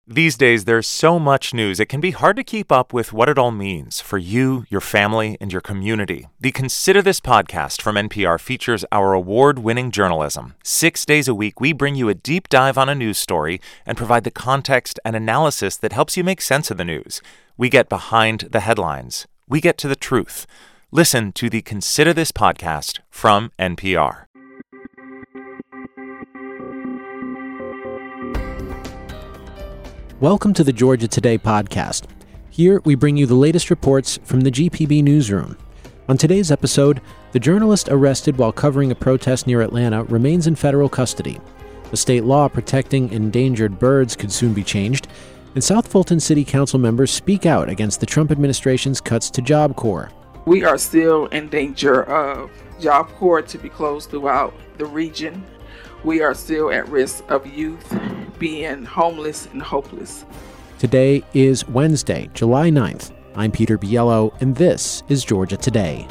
These days, there's so much news, it can be hard to keep up with what it all means for you, your family, and your community. The Consider This podcast from NPR features our award-winning journalism. 6 days a week, we bring you a deep dive on a news story and provide the context and analysis that helps you make sense of the news. We get behind the headlines. We get to the truth. Listen to the Consider This podcast from NPR. Welcome to the Georgia Today podcast. Here we bring you the latest reports from the GPB newsroom. On today's episode, the journalist arrested while covering a protest near Atlanta remains in federal custody. A state law protecting endangered birds could soon be changed, and South Fulton City Council members speak out against the Trump administration's cuts to Job Corps. We are still in danger of Job Corps to be closed throughout the region. We are still at risk of youth being homeless and hopeless. Today is Wednesday, July 9th. I'm Peter Biello, and this is Georgia Today.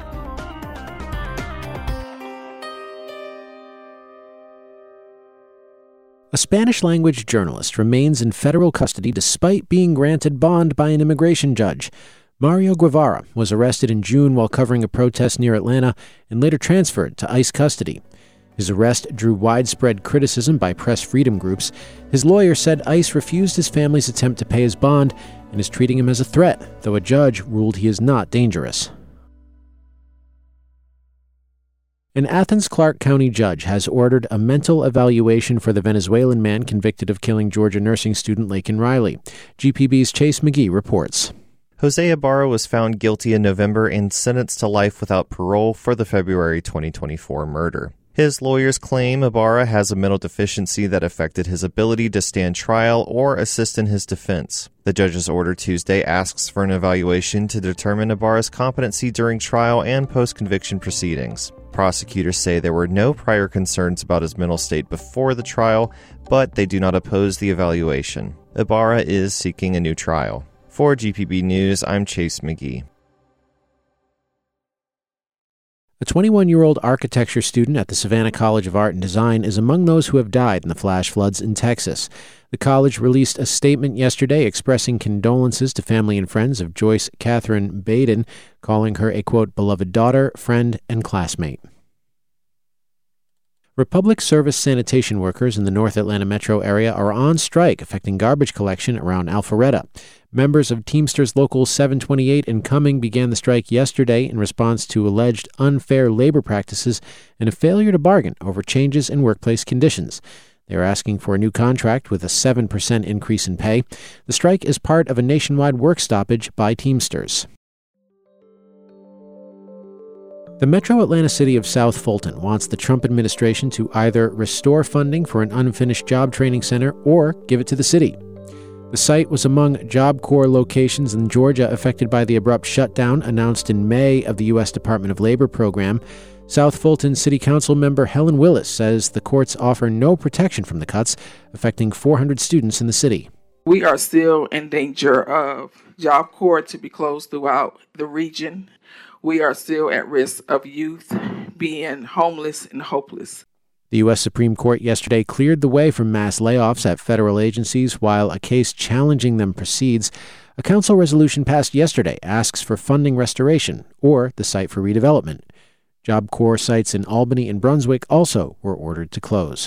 A Spanish-language journalist remains in federal custody despite being granted bond by an immigration judge. Mario Guevara was arrested in June while covering a protest near Atlanta and later transferred to ICE custody. His arrest drew widespread criticism by press freedom groups. His lawyer said ICE refused his family's attempt to pay his bond and is treating him as a threat, though a judge ruled he is not dangerous. An Athens Clarke County judge has ordered a mental evaluation for the Venezuelan man convicted of killing Georgia nursing student Laken Riley. GPB's Chase McGee reports. Jose Ibarra was found guilty in November and sentenced to life without parole for the February 2024 murder. His lawyers claim Ibarra has a mental deficiency that affected his ability to stand trial or assist in his defense. The judge's order Tuesday asks for an evaluation to determine Ibarra's competency during trial and post-conviction proceedings. Prosecutors say there were no prior concerns about his mental state before the trial, but they do not oppose the evaluation. Ibarra is seeking a new trial. For GPB News, I'm Chase McGee. A 21-year-old architecture student at the Savannah College of Art and Design is among those who have died in the flash floods in Texas. The college released a statement yesterday expressing condolences to family and friends of Joyce Catherine Baden, calling her a, quote, beloved daughter, friend, and classmate. Republic Service sanitation workers in the North Atlanta metro area are on strike, affecting garbage collection around Alpharetta. Members of Teamsters Local 728 in Cumming began the strike yesterday in response to alleged unfair labor practices and a failure to bargain over changes in workplace conditions. They are asking for a new contract with a 7% increase in pay. The strike is part of a nationwide work stoppage by Teamsters. The Metro Atlanta city of South Fulton wants the Trump administration to either restore funding for an unfinished job training center or give it to the city. The site was among Job Corps locations in Georgia affected by the abrupt shutdown announced in May of the U.S. Department of Labor program. South Fulton City Council member Helen Willis says the courts offer no protection from the cuts, affecting 400 students in the city. We are still in danger of Job Corps to be closed throughout the region. We are still at risk of youth being homeless and hopeless. The U.S. Supreme Court yesterday cleared the way for mass layoffs at federal agencies while a case challenging them proceeds. A council resolution passed yesterday asks for funding restoration or the site for redevelopment. Job Corps sites in Albany and Brunswick also were ordered to close.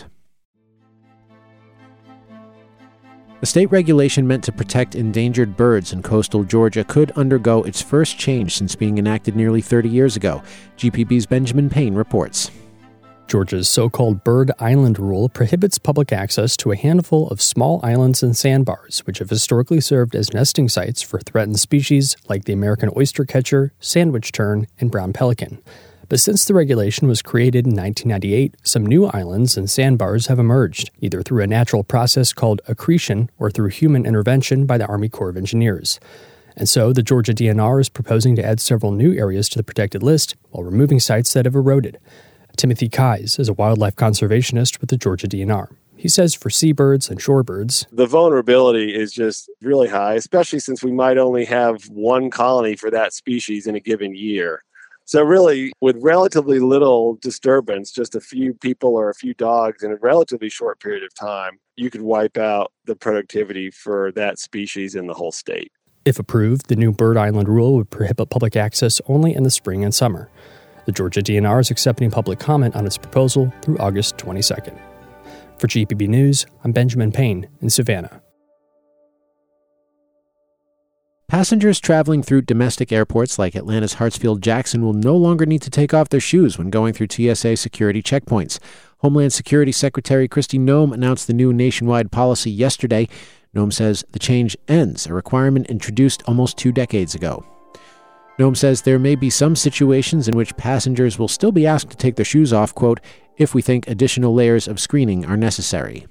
A state regulation meant to protect endangered birds in coastal Georgia could undergo its first change since being enacted nearly 30 years ago. GPB's Benjamin Payne reports. Georgia's so-called Bird Island Rule prohibits public access to a handful of small islands and sandbars, which have historically served as nesting sites for threatened species like the American oystercatcher, sandwich tern, and brown pelican. But since the regulation was created in 1998, some new islands and sandbars have emerged, either through a natural process called accretion or through human intervention by the Army Corps of Engineers. And so the Georgia DNR is proposing to add several new areas to the protected list while removing sites that have eroded. Timothy Keyes is a wildlife conservationist with the Georgia DNR. He says for seabirds and shorebirds, the vulnerability is just really high, especially since we might only have one colony for that species in a given year. So really, with relatively little disturbance, just a few people or a few dogs in a relatively short period of time, you could wipe out the productivity for that species in the whole state. If approved, the new Bird Island rule would prohibit public access only in the spring and summer. The Georgia DNR is accepting public comment on its proposal through August 22nd. For GPB News, I'm Benjamin Payne in Savannah. Passengers traveling through domestic airports like Atlanta's Hartsfield-Jackson will no longer need to take off their shoes when going through TSA security checkpoints. Homeland Security Secretary Kristi Noem announced the new nationwide policy yesterday. Noem says the change ends a requirement introduced almost 2 decades ago. Noem says there may be some situations in which passengers will still be asked to take their shoes off, quote, if we think additional layers of screening are necessary.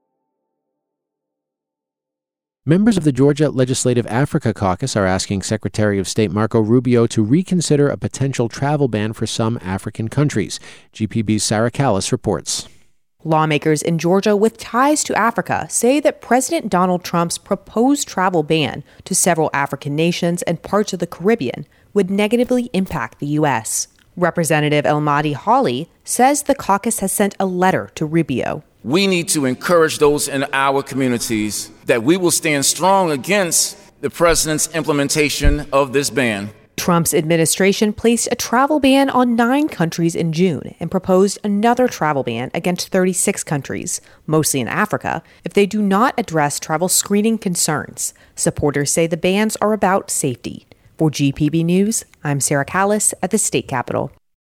Members of the Georgia Legislative Africa Caucus are asking Secretary of State Marco Rubio to reconsider a potential travel ban for some African countries. GPB's Sarah Callis reports. Lawmakers in Georgia with ties to Africa say that President Donald Trump's proposed travel ban to several African nations and parts of the Caribbean would negatively impact the U.S. Representative Elmadi Hawley says the caucus has sent a letter to Rubio. We need to encourage those in our communities that we will stand strong against the president's implementation of this ban. Trump's administration placed a travel ban on 9 countries in June and proposed another travel ban against 36 countries, mostly in Africa, if they do not address travel screening concerns. Supporters say the bans are about safety. For GPB News, I'm Sarah Callis at the state capitol.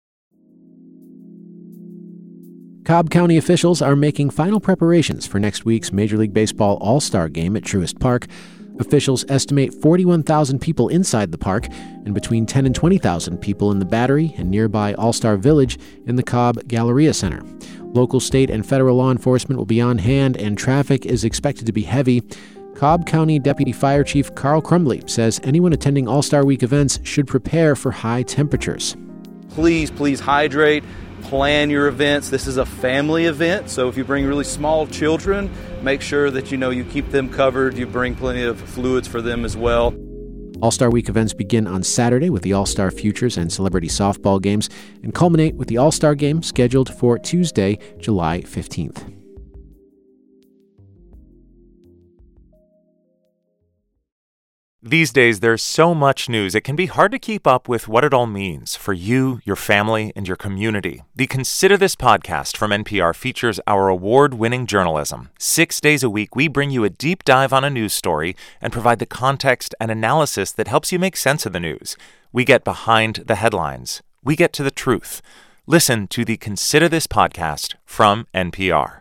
Cobb County officials are making final preparations for next week's Major League Baseball All-Star Game at Truist Park. Officials estimate 41,000 people inside the park and between 10 and 20,000 people in the Battery and nearby All-Star Village in the Cobb Galleria Center. Local, state, and federal law enforcement will be on hand, and traffic is expected to be heavy. Cobb County Deputy Fire Chief Carl Crumbly says anyone attending All-Star Week events should prepare for high temperatures. Please hydrate. Plan your events. This is a family event, so if you bring really small children, make sure that you keep them covered. You bring plenty of fluids for them as well. All-Star Week events begin on Saturday with the All-Star Futures and Celebrity Softball games and culminate with the All-Star Game scheduled for Tuesday, July 15th. These days, there's so much news, it can be hard to keep up with what it all means for you, your family, and your community. The Consider This podcast from NPR features our award-winning journalism. 6 days a week, we bring you a deep dive on a news story and provide the context and analysis that helps you make sense of the news. We get behind the headlines. We get to the truth. Listen to the Consider This podcast from NPR.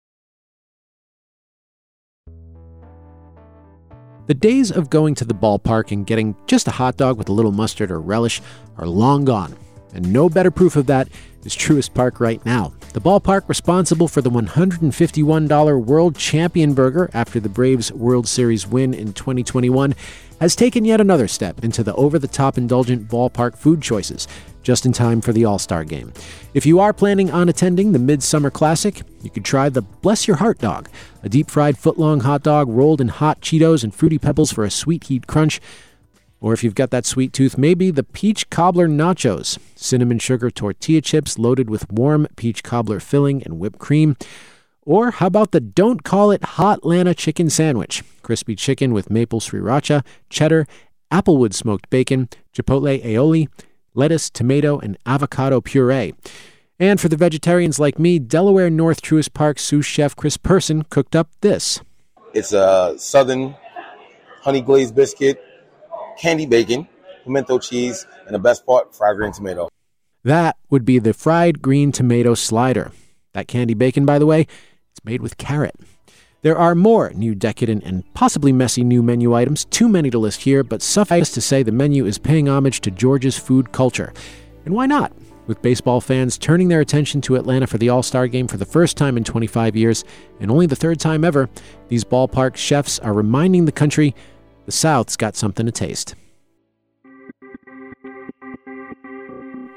The days of going to the ballpark and getting just a hot dog with a little mustard or relish are long gone. And no better proof of that is Truist Park right now. The ballpark responsible for the $151 World Champion Burger after the Braves World Series win in 2021 has taken yet another step into the over-the-top indulgent ballpark food choices, just in time for the All-Star Game. If you are planning on attending the Midsummer Classic, you could try the Bless Your Heart Dog, a deep-fried foot-long hot dog rolled in hot Cheetos and Fruity Pebbles for a sweet heat crunch. Or if you've got that sweet tooth, maybe the Peach Cobbler Nachos, cinnamon sugar tortilla chips loaded with warm peach cobbler filling and whipped cream. Or how about the Don't Call It Hot Lana Chicken Sandwich, crispy chicken with maple sriracha, cheddar, applewood smoked bacon, chipotle aioli, lettuce, tomato, and avocado puree. And for the vegetarians like me, Delaware North Truist Park sous chef Chris Person cooked up this. It's a southern honey glazed biscuit, candy bacon, pimento cheese, and the best part, fried green tomato. That would be the fried green tomato slider. That candy bacon, by the way, it's made with carrot. There are more new decadent and possibly messy new menu items, too many to list here, but suffice to say the menu is paying homage to Georgia's food culture. And why not? With baseball fans turning their attention to Atlanta for the All-Star Game for the first time in 25 years, and only the third time ever, these ballpark chefs are reminding the country the South's got something to taste.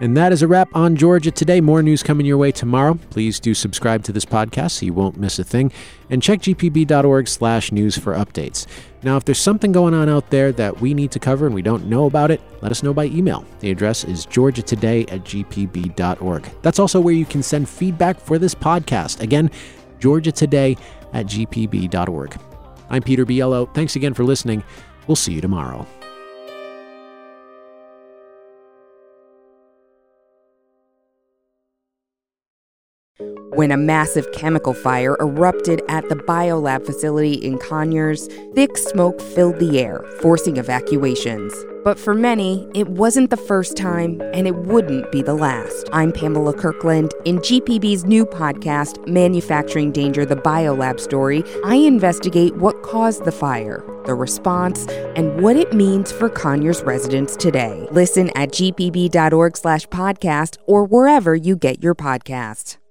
And that is a wrap on Georgia Today. More news coming your way tomorrow. Please do subscribe to this podcast so you won't miss a thing. And check gpb.org/news for updates. Now, if there's something going on out there that we need to cover and we don't know about it, let us know by email. The address is georgiatoday@gpb.org. That's also where you can send feedback for this podcast. Again, georgiatoday@gpb.org. I'm Peter Biello. Thanks again for listening. We'll see you tomorrow. When a massive chemical fire erupted at the biolab facility in Conyers, thick smoke filled the air, forcing evacuations. But for many, it wasn't the first time, and it wouldn't be the last. I'm Pamela Kirkland. In GPB's new podcast, Manufacturing Danger, the Biolab Story, I investigate what caused the fire, the response, and what it means for Conyers residents today. Listen at gpb.org/podcast or wherever you get your podcasts.